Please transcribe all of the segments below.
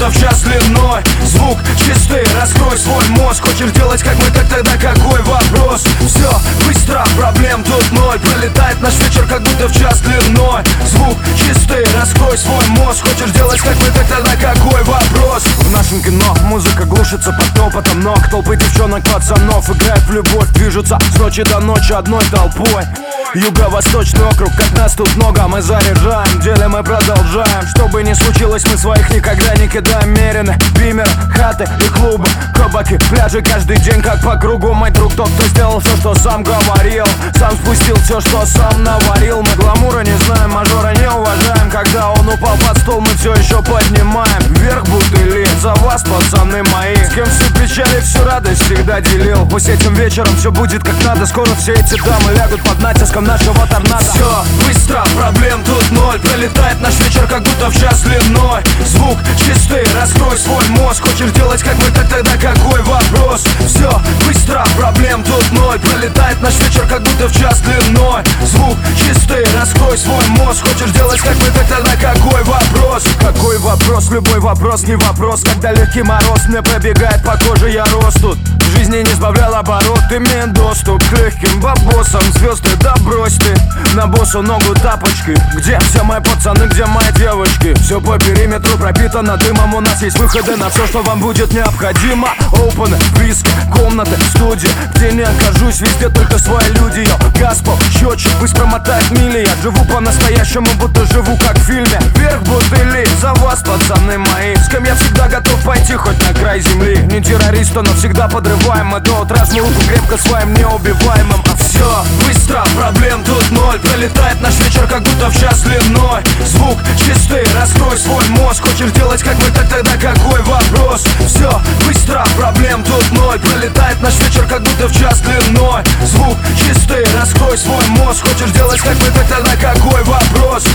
будто в час длиной. Звук чистый, раскрой свой мозг. Хочешь делать как мы, так тогда какой вопрос? Все быстро, проблем тут ноль. Пролетает наш вечер, как будто в час длиной. Звук чистый, раскрой свой мозг. Хочешь делать как мы, так тогда какой вопрос? В нашем кино музыка глушится под топотом ног. Толпы девчонок, пацанов играют в любовь. Движутся с ночи до ночи одной толпой. Юго-восточный округ, как нас тут много, мы заряжаем, делим и продолжаем. Что бы ни случилось, мы своих никогда не кидаем. Мерены, бимеры, хаты и клубы, кабаки, пляжи каждый день как по кругу. Мой друг тот, кто сделал все, что сам говорил, сам спустил все, что сам наварил. Мы гламура не знаем, мажора не уважаем. Когда он упал под стол, мы все еще поднимаем вверх бутыли. За вас, пацаны мои, с кем всю печаль и всю радость всегда делил. Пусть этим вечером все будет как надо. Скоро все эти дамы лягут под натиском нашего торнадо. Все быстро, проблем тут ноль. Пролетает наш вечер, как будто в час длиной. Звук чистый, раскрой свой мозг. Хочешь делать как мы, так тогда какой вопрос? Все быстро, проблем тут ноль. Пролетает наш вечер, как будто в час длиной. Звук чистый, раскрой свой мозг. Хочешь делать как мы, так тогда какой вопрос? Какой вопрос? Любой вопрос не вопрос. Когда легкий мороз мне пробегает по коже, я рос тут. В жизни не сбавлял оборот, имея доступ к легким бабосам. Звезды, да брось ты на боссу ногу тапочки. Где все мои пацаны, где мои девочки? Все по периметру пропитано дымом. У нас есть выходы на все, что вам будет необходимо. Опены, виски, комнаты, студии. Где не окажусь, везде только свои люди. Гаспол, счетчик, пусть промотает мили. Я живу по-настоящему, будто живу как в фильме. Вверх бутыли, за вас, пацаны мои. С кем я всегда готов пойти, хоть на край земли. Не террориста, но всегда подрываем. Мы до утра руку крепко своим неубиваемым. А все быстро, проблем тут ноль. Пролетает наш вечер, как будто в час длиной. Звук чистый, раскрой свой мозг. Хочешь делать как мы, так тогда какой вопрос? Все быстро, проблем тут ноль. Пролетает наш вечер, как будто в час длиной. Звук чистый, раскрой свой мозг. Хочешь делать как мы, так тогда какой вопрос?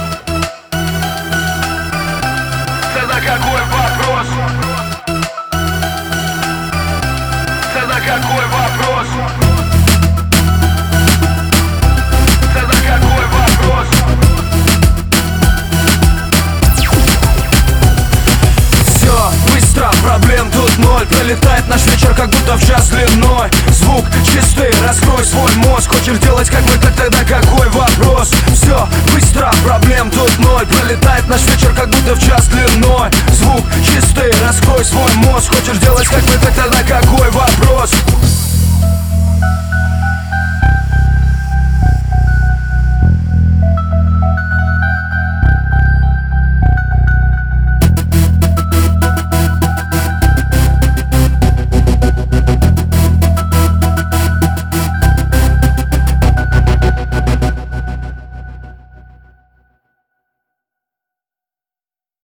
Тогда какой вопрос? Тогда какой вопрос? Тогда какой вопрос? Все быстро, проблем тут ноль. Пролетает наш вечер, как будто в час длиной. Звук чистый, раскрой свой мозг. Хочешь делать как мы, так тогда какой вопрос? Все быстро, проблем тут ноль. Пролетает наш вечер, как будто в час длиной. Звук чистый, раскрой свой мозг. Хочешь делать как мы, так тогда какой вопрос?